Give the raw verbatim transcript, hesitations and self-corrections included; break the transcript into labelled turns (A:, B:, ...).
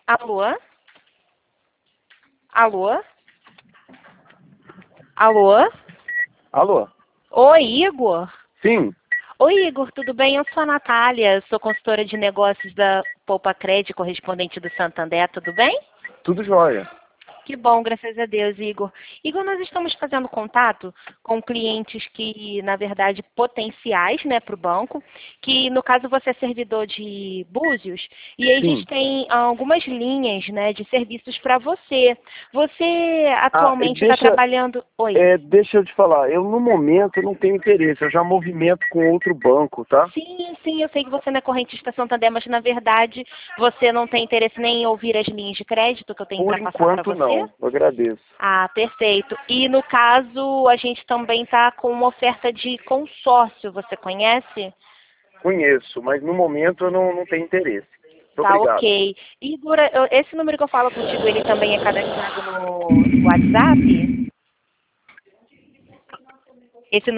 A: Alô? Alô? Alô?
B: Alô?
A: Oi, Igor?
B: Sim.
A: Oi, Igor, tudo bem? Eu sou a Natália, sou consultora de negócios da Poupa Cred, correspondente do Santander, tudo bem?
B: Tudo jóia.
A: Que bom, graças a Deus, Igor. Igor, nós estamos fazendo contato com clientes que, na verdade, potenciais, né, para o banco, que no caso você é servidor de Búzios, e aí a gente
B: Sim.
A: tem algumas linhas, né, de serviços para você. Você
B: Ah,
A: atualmente está
B: deixa,
A: trabalhando... Oi.
B: é, deixa eu te falar. Eu, no momento, não tenho interesse. Eu já movimento com outro banco, tá?
A: Sim, sim, eu sei que você não é correntista Santander, mas na verdade você não tem interesse nem em ouvir as linhas de crédito que eu tenho
B: Por
A: para passar para
B: enquanto,
A: você?
B: não. Eu agradeço.
A: Ah, perfeito. E no caso, a gente também está com uma oferta de consórcio, você conhece?
B: Conheço, mas no momento eu não, não tenho interesse. Muito
A: Tá,
B: obrigado.
A: ok. Igor, eu- esse número que eu falo contigo, ele também é cadastrado no WhatsApp? Esse